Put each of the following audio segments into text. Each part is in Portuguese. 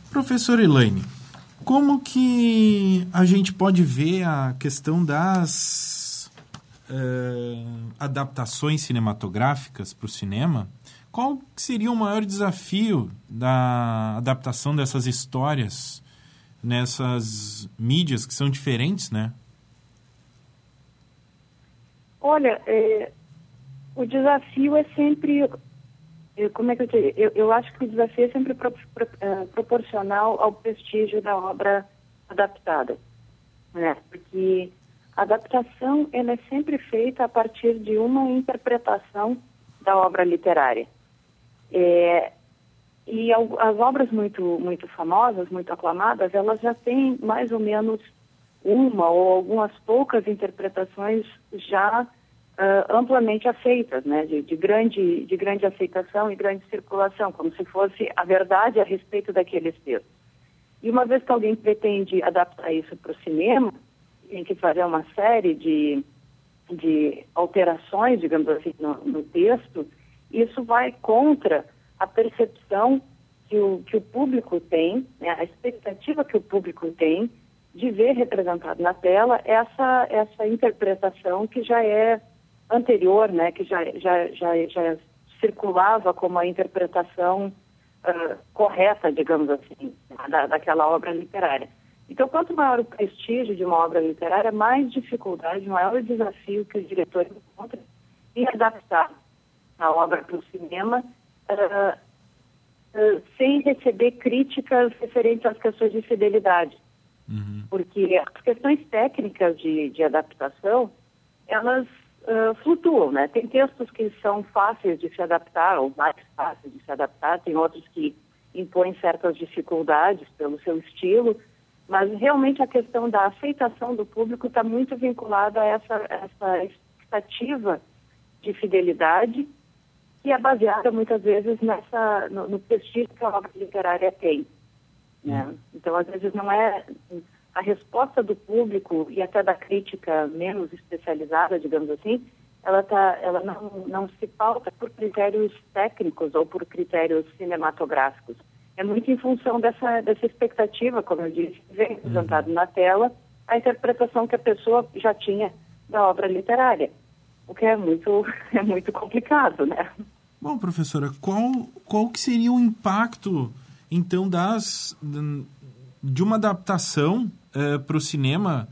Professora Elaine, como que a gente pode ver a questão das adaptações cinematográficas para o cinema? Qual seria o maior desafio da adaptação dessas histórias nessas mídias que são diferentes, né? Olha, o desafio é sempre... Como é que eu diria? Eu acho que o desafio é sempre proporcional ao prestígio da obra adaptada, né? Porque a adaptação ela é sempre feita a partir de uma interpretação da obra literária. E as obras muito famosas, muito aclamadas, elas já têm mais ou menos uma ou algumas poucas interpretações já amplamente aceitas, né, de grande aceitação e grande circulação, como se fosse a verdade a respeito daqueles textos. E uma vez que alguém pretende adaptar isso para o cinema, tem que fazer uma série de alterações, digamos assim, no texto. Isso vai contra a percepção que o público tem, né, a expectativa que o público tem de ver representado na tela essa interpretação que já é anterior, né, que já circulava como a interpretação correta, digamos assim, daquela obra literária. Então, quanto maior o prestígio de uma obra literária, mais dificuldade, maior o desafio que os diretores encontram em adaptar a obra para o cinema sem receber críticas referentes às questões de fidelidade. Uhum. Porque as questões técnicas de adaptação, elas flutuam, né? Tem textos que são fáceis de se adaptar, ou mais fáceis de se adaptar, tem outros que impõem certas dificuldades pelo seu estilo, mas realmente a questão da aceitação do público está muito vinculada a essa expectativa de fidelidade, que é baseada muitas vezes no prestígio que a obra literária tem, né? Então, às vezes, não é a resposta do público e até da crítica menos especializada, digamos assim, ela não se pauta por critérios técnicos ou por critérios cinematográficos. É muito em função dessa expectativa, como eu disse, que vem representado na tela a interpretação que a pessoa já tinha da obra literária, o que é muito complicado, né? Bom, professora, qual que seria o impacto, então, de uma adaptação para o cinema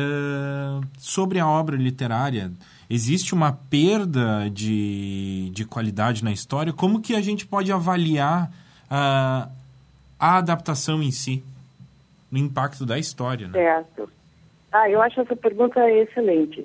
sobre a obra literária? Existe uma perda de qualidade na história? Como que a gente pode avaliar a adaptação em si, no impacto da história, né? Certo. Eu acho essa pergunta excelente.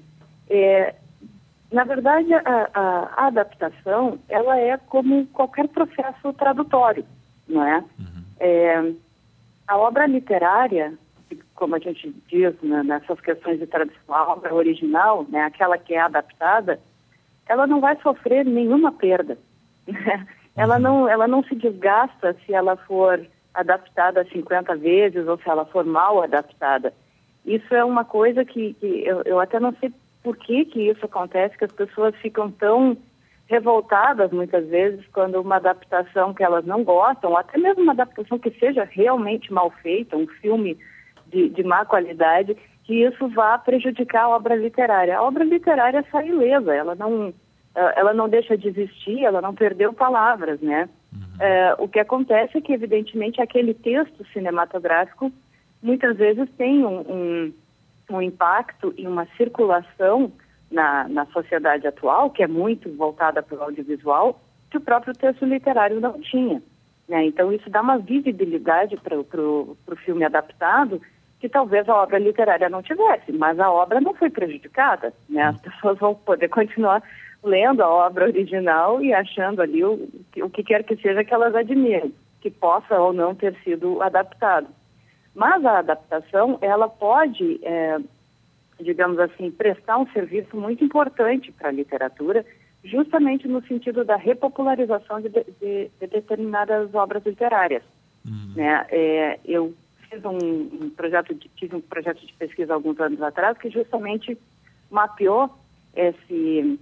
Na verdade, a adaptação, ela é como qualquer processo tradutório, não é? Uhum. A obra literária, como a gente diz, né, nessas questões de tradução, a obra original, né, aquela que é adaptada, ela não vai sofrer nenhuma perda. Né? Ela não se desgasta se ela for adaptada 50 vezes ou se ela for mal adaptada. Isso é uma coisa que eu até não sei por que isso acontece, que as pessoas ficam tão revoltadas muitas vezes quando uma adaptação que elas não gostam, ou até mesmo uma adaptação que seja realmente mal feita, um filme de má qualidade, que isso vá prejudicar a obra literária. A obra literária sai ilesa, ela não deixa de existir, ela não perdeu palavras, né? Uhum. O que acontece é que, evidentemente, aquele texto cinematográfico muitas vezes tem um impacto e uma circulação na sociedade atual, que é muito voltada para o audiovisual, que o próprio texto literário não tinha, né? Então, isso dá uma visibilidade para o filme adaptado que talvez a obra literária não tivesse, mas a obra não foi prejudicada, né? As pessoas vão poder continuar lendo a obra original e achando ali o que quer que seja que elas admirem, que possa ou não ter sido adaptado. Mas a adaptação, ela pode, digamos assim, prestar um serviço muito importante para a literatura, justamente no sentido da repopularização de determinadas obras literárias. Uhum. Né? Eu tive um projeto de pesquisa alguns anos atrás que justamente mapeou esses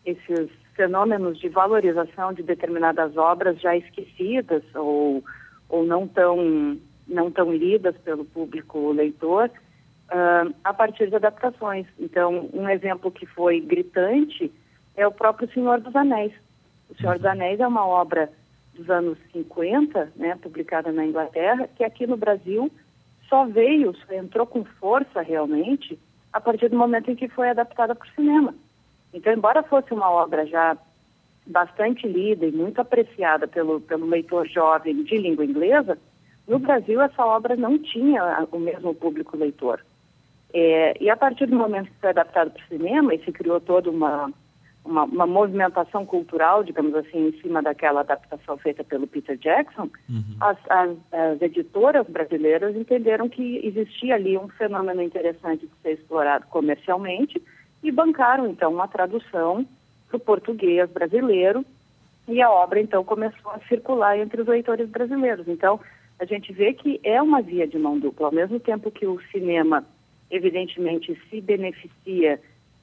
fenômenos de valorização de determinadas obras já esquecidas ou ou não tão lidas pelo público leitor, a partir de adaptações. Então, um exemplo que foi gritante é o próprio Senhor dos Anéis. O Senhor dos Anéis é uma obra dos anos 50, né, publicada na Inglaterra, que aqui no Brasil só entrou com força realmente a partir do momento em que foi adaptada para o cinema. Então, embora fosse uma obra já bastante lida e muito apreciada pelo leitor jovem de língua inglesa, no Brasil essa obra não tinha o mesmo público leitor. E a partir do momento que foi adaptado para o cinema e se criou toda uma movimentação cultural, digamos assim, em cima daquela adaptação feita pelo Peter Jackson, as editoras brasileiras entenderam que existia ali um fenômeno interessante de ser explorado comercialmente e bancaram, então, uma tradução para o português brasileiro, e a obra, então, começou a circular entre os leitores brasileiros. Então, a gente vê que é uma via de mão dupla. Ao mesmo tempo que o cinema, evidentemente, se beneficia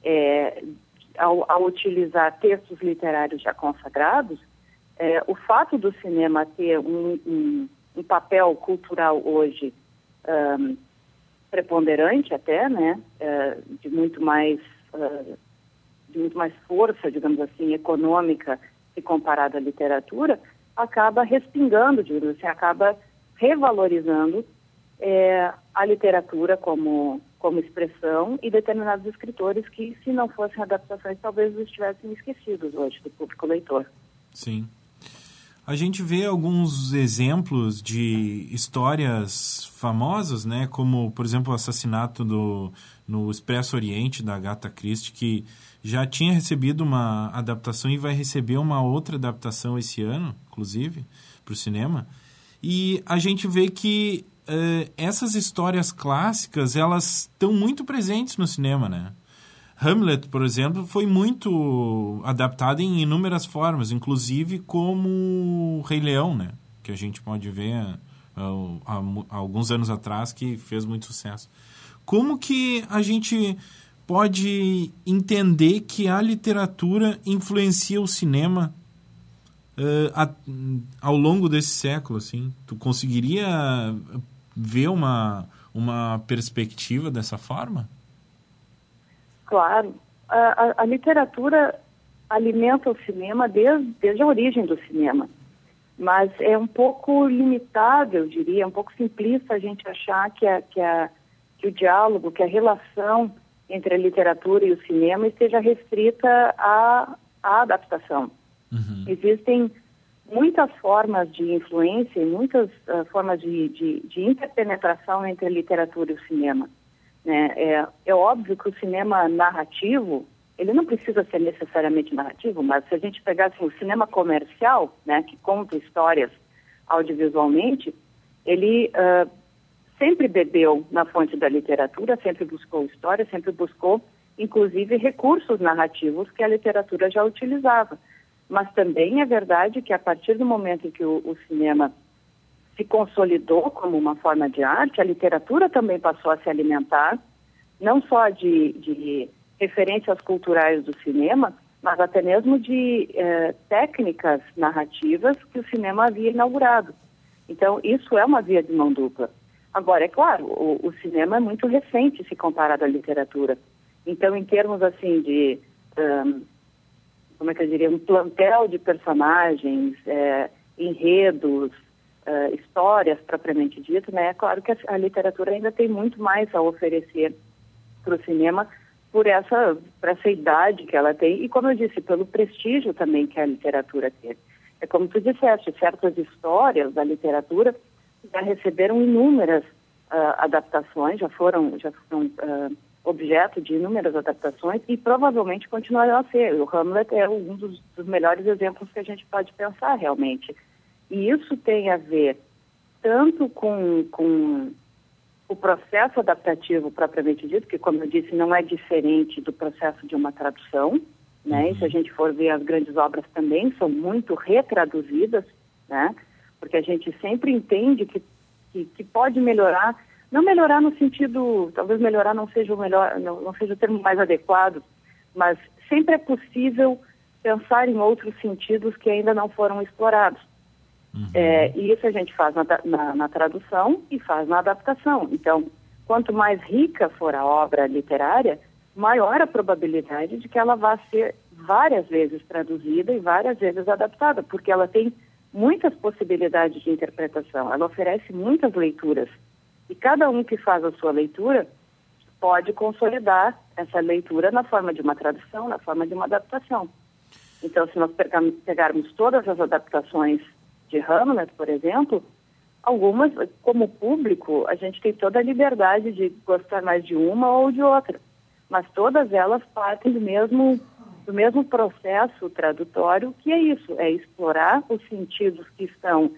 ao utilizar textos literários já consagrados, o fato do cinema ter um papel cultural hoje preponderante até, né, de muito mais força, digamos assim, econômica se comparado à literatura, acaba respingando, digamos assim, acaba revalorizando a literatura como expressão e determinados escritores que, se não fossem adaptações, talvez estivessem esquecidos hoje do público leitor. Sim. A gente vê alguns exemplos de histórias famosas, né? Como, por exemplo, o assassinato no Expresso Oriente, da Agatha Christie, que já tinha recebido uma adaptação e vai receber uma outra adaptação esse ano, inclusive, para o cinema. E a gente vê que essas histórias clássicas, elas estão muito presentes no cinema, né? Hamlet, por exemplo, foi muito adaptado em inúmeras formas, inclusive como Rei Leão, né? Que a gente pode ver há alguns anos atrás, que fez muito sucesso. Como que a gente pode entender que a literatura influencia o cinema ao longo desse século, assim? Tu conseguiria ver uma perspectiva dessa forma? Claro. A literatura alimenta o cinema desde a origem do cinema. Mas é um pouco limitado, eu diria, um pouco simplista a gente achar que o diálogo, que a relação entre a literatura e o cinema esteja restrita à adaptação. Uhum. Existem muitas formas de influência e muitas formas de interpenetração entre a literatura e o cinema. Né? É óbvio que o cinema narrativo, ele não precisa ser necessariamente narrativo, mas se a gente pegar assim, o cinema comercial, né, que conta histórias audiovisualmente, ele sempre bebeu na fonte da literatura, sempre buscou história, sempre buscou, inclusive, recursos narrativos que a literatura já utilizava. Mas também é verdade que a partir do momento em que o cinema se consolidou como uma forma de arte, a literatura também passou a se alimentar, não só de referências culturais do cinema, mas até mesmo de técnicas narrativas que o cinema havia inaugurado. Então, isso é uma via de mão dupla. Agora, é claro, o cinema é muito recente se comparado à literatura. Então, em termos assim de, como é que eu diria, um plantel de personagens, enredos, histórias propriamente dito, né? É claro que a literatura ainda tem muito mais a oferecer para o cinema por essa idade que ela tem e, como eu disse, pelo prestígio também que a literatura teve. É como tu disseste, certas histórias da literatura já receberam inúmeras adaptações, já foram objeto de inúmeras adaptações e provavelmente continuarão a ser. O Hamlet é um dos melhores exemplos que a gente pode pensar realmente. E isso tem a ver tanto com o processo adaptativo propriamente dito, que, como eu disse, não é diferente do processo de uma tradução, né? E se a gente for ver, as grandes obras também são muito retraduzidas, né? Porque a gente sempre entende que pode melhorar, não melhorar no sentido, talvez melhorar não seja o termo mais adequado, mas sempre é possível pensar em outros sentidos que ainda não foram explorados. E isso a gente faz na tradução e faz na adaptação. Então, quanto mais rica for a obra literária, maior a probabilidade de que ela vá ser várias vezes traduzida e várias vezes adaptada, porque ela tem muitas possibilidades de interpretação, ela oferece muitas leituras. E cada um que faz a sua leitura pode consolidar essa leitura na forma de uma tradução, na forma de uma adaptação. Então, se nós pegarmos todas as adaptações de Hamlet, por exemplo, algumas, como público, a gente tem toda a liberdade de gostar mais de uma ou de outra, mas todas elas partem do mesmo processo tradutório, que é isso, é explorar os sentidos que estão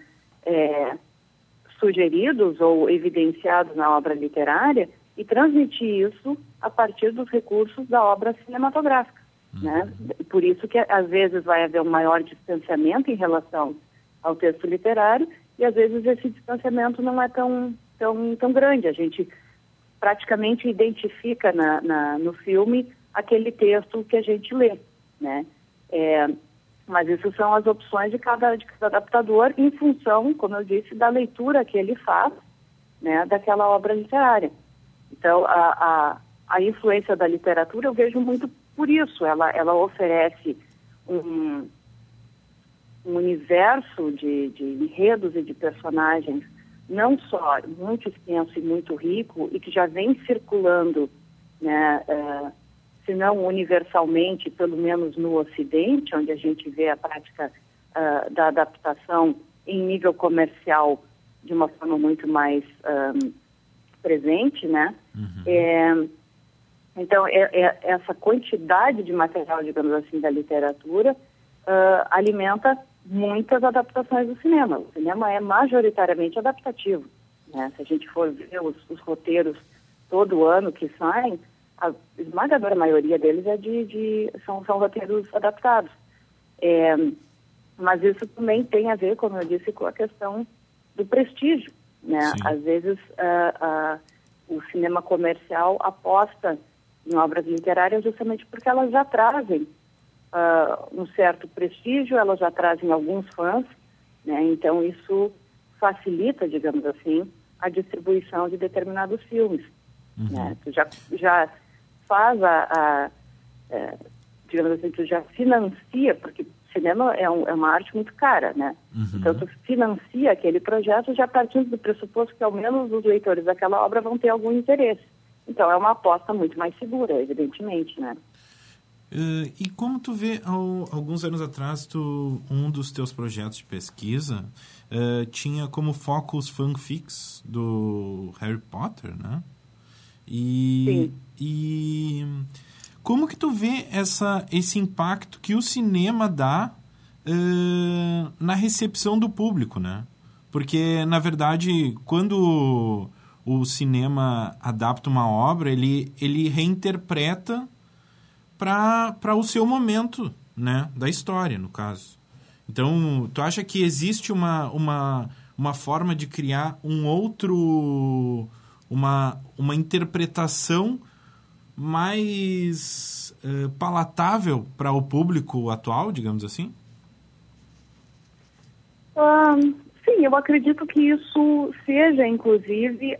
sugeridos ou evidenciados na obra literária e transmitir isso a partir dos recursos da obra cinematográfica, né? Por isso que às vezes vai haver um maior distanciamento em relação ao texto literário e às vezes esse distanciamento não é tão grande. A gente praticamente identifica no filme aquele texto que a gente lê, né? Mas isso são as opções de cada adaptador em função, como eu disse, da leitura que ele faz, né, daquela obra literária. Então, a influência da literatura eu vejo muito por isso. Ela oferece um universo de enredos e de personagens não só muito extenso e muito rico e que já vem circulando, né, se não universalmente, pelo menos no Ocidente, onde a gente vê a prática da adaptação em nível comercial de uma forma muito mais presente, né? Então, essa quantidade de material, digamos assim, da literatura alimenta muitas adaptações do cinema. O cinema é majoritariamente adaptativo, né? Se a gente for ver os roteiros todo ano que saem, a esmagadora maioria deles são roteiros adaptados. Mas isso também tem a ver, como eu disse, com a questão do prestígio, né? Sim. Às vezes o cinema comercial aposta em obras literárias justamente porque elas já trazem um certo prestígio, elas já trazem alguns fãs, né? Então isso facilita, digamos assim, a distribuição de determinados filmes. Né? Tu já faz digamos assim, tu já financia, porque cinema é uma arte muito cara, né? Então tu financia aquele projeto já partindo do pressuposto que ao menos os leitores daquela obra vão ter algum interesse. Então é uma aposta muito mais segura, evidentemente, né? E como tu vê, alguns anos atrás, um dos teus projetos de pesquisa tinha como foco os fanfics do Harry Potter, né? Sim. E como que tu vê esse impacto que o cinema dá na recepção do público, né? Porque, na verdade, quando o cinema adapta uma obra, ele reinterpreta para o seu momento, né, da história, no caso. Então, tu acha que existe uma forma de criar uma interpretação mais palatável para o público atual, digamos assim? Sim, eu acredito que isso seja, inclusive,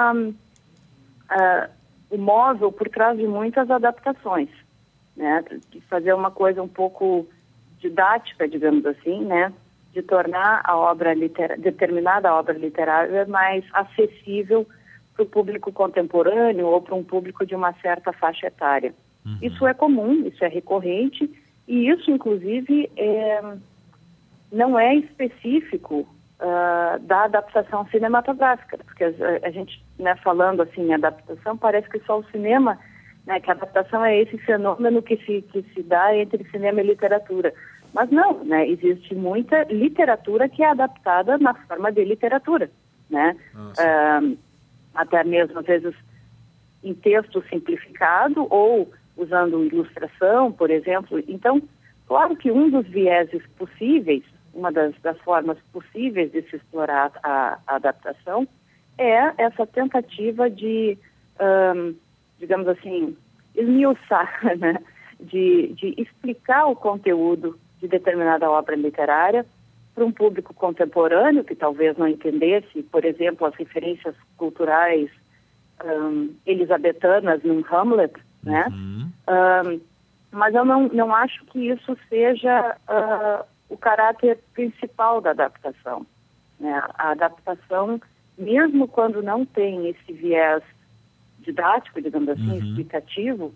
o móvel por trás de muitas adaptações, né? De fazer uma coisa um pouco didática, digamos assim, né? De tornar determinada obra literária mais acessível para o público contemporâneo ou para um público de uma certa faixa etária. Isso é comum, isso é recorrente e isso, inclusive, não é específico da adaptação cinematográfica, porque a gente, né, falando assim em adaptação, parece que só o cinema, né, que a adaptação é esse fenômeno que se dá entre cinema e literatura. Mas não, né, existe muita literatura que é adaptada na forma de literatura, né? Até mesmo, às vezes, em texto simplificado ou usando ilustração, por exemplo. Então, claro que um dos vieses possíveis, uma das formas possíveis de se explorar a adaptação é essa tentativa de, digamos assim, esmiuçar, né? De explicar o conteúdo de determinada obra literária para um público contemporâneo que talvez não entendesse, por exemplo, as referências culturais elisabetanas num Hamlet, né? Mas eu não acho que isso seja o caráter principal da adaptação, né? A adaptação, mesmo quando não tem esse viés didático, digamos assim, explicativo,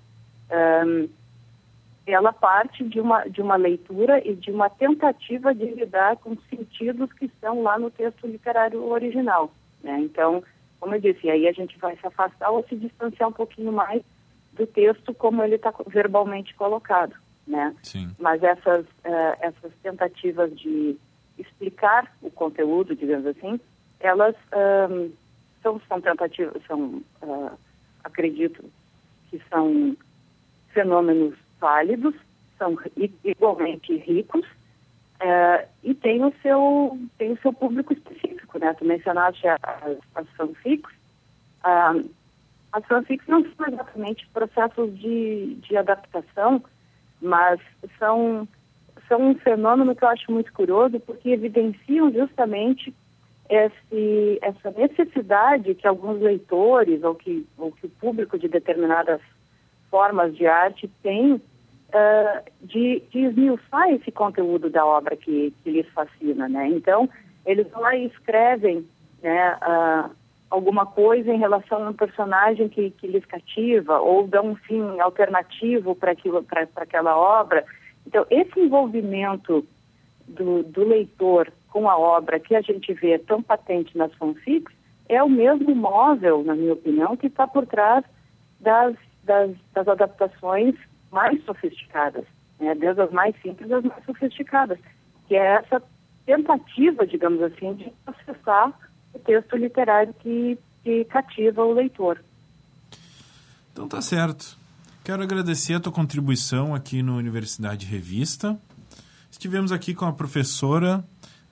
ela parte de uma leitura e de uma tentativa de lidar com sentidos que estão lá no texto literário original, né? Então, como eu disse, aí a gente vai se afastar ou se distanciar um pouquinho mais do texto como ele está verbalmente colocado, né? Sim. Mas essas tentativas de explicar o conteúdo, digamos assim, elas são tentativas, acredito que são fenômenos válidos, são igualmente ricos, e tem o seu público específico, né? Tu mencionaste as fanfics. As fanfics não são exatamente processos de adaptação, mas são um fenômeno que eu acho muito curioso, porque evidenciam justamente essa necessidade que alguns leitores ou que o público de determinadas formas de arte tem de esmiuçar esse conteúdo da obra que lhes fascina, né? Então, eles vão lá e escrevem, né, alguma coisa em relação a um personagem que lhes cativa, ou dão um fim alternativo para aquela obra. Então, esse envolvimento do leitor com a obra que a gente vê tão patente nas fanfics é o mesmo móvel, na minha opinião, que está por trás das adaptações mais sofisticadas, né? Desde as mais simples às mais sofisticadas, que é essa tentativa, digamos assim, de acessar o texto literário que cativa o leitor. Então tá certo. Quero agradecer a tua contribuição aqui no Universidade Revista. Estivemos aqui com a professora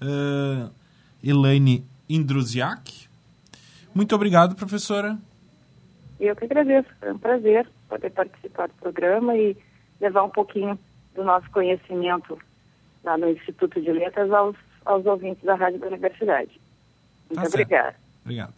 Elaine Indrusiak. Muito obrigado, professora. Eu que agradeço. Foi um prazer poder participar do programa e levar um pouquinho do nosso conhecimento lá no Instituto de Letras aos ouvintes da Rádio da Universidade. Muito obrigada. Obrigado.